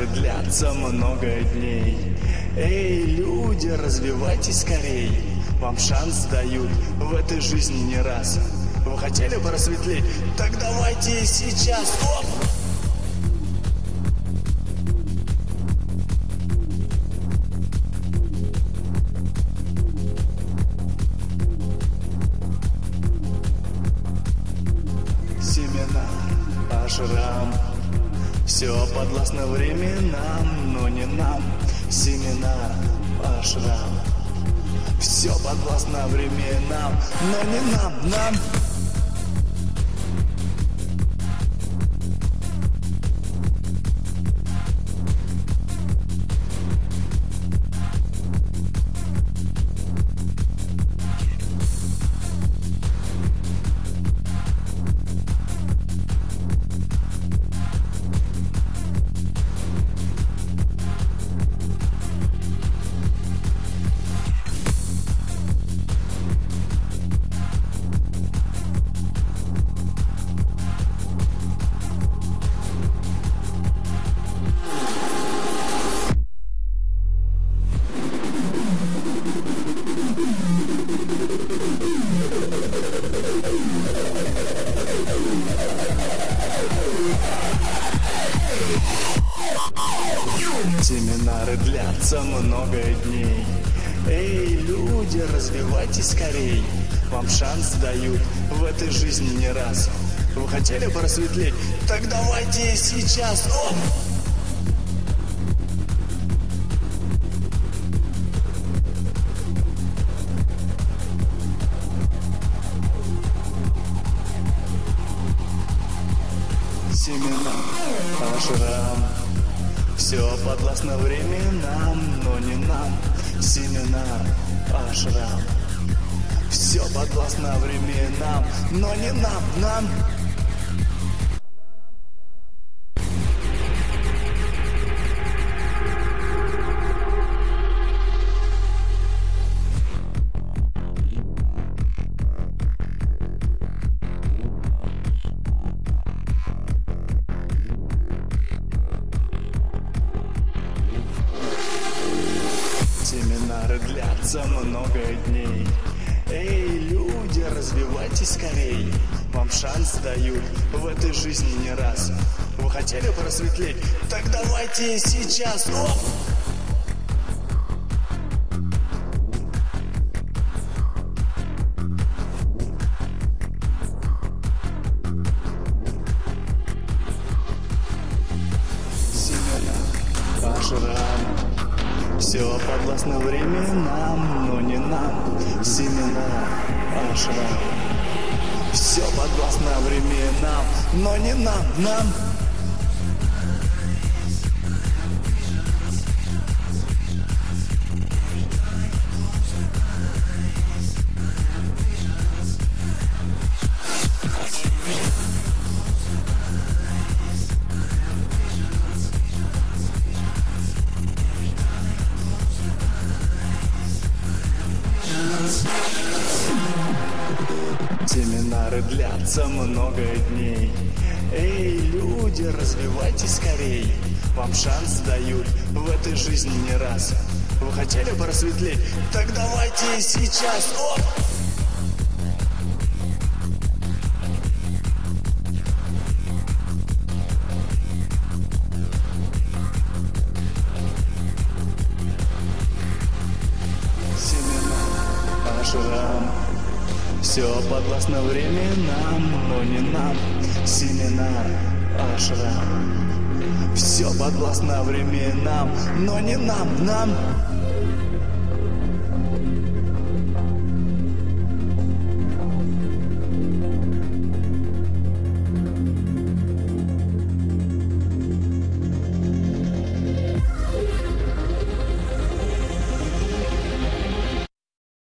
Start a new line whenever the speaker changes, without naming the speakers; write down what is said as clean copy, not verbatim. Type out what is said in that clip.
Семинары длятся много дней. Эй, люди, развивайтесь скорей. Вам шанс дают в этой жизни не раз. Вы хотели просветлеть? Так давайте сейчас. Оп! Семинар, ашрам. Все подвластно временам, но не нам. Семинар, ашрам. Все подвластно временам, но не нам. Семинары длятся много дней. Эй, люди, развивайтесь скорей. Вам шанс дают в этой жизни не раз. Вы хотели просветлеть? Так давайте сейчас. Оп! Семинар, ашрам. Все подвластно временам, но не нам. Семинар, ашрам. Все подвластно временам, но не нам. Семинары длятся много дней. Эй, люди, развивайтесь скорей. Вам шанс дают в этой жизни не раз. Вы хотели просветлеть? Так давайте сейчас. Оп! Семинар, ашрам. Все подвластно временам, но не нам. Семинар, ашрам. Все подвластно временам, но не нам. Семинары длятся много дней. Эй, люди, развивайтесь скорей. Вам шанс дают в этой жизни не раз. Вы хотели просветлеть? Так давайте сейчас. Оп! Семинар, ашрам. Все подвластно временам, но не нам. Семинар, ашрам. Все подвластно временам, но не нам.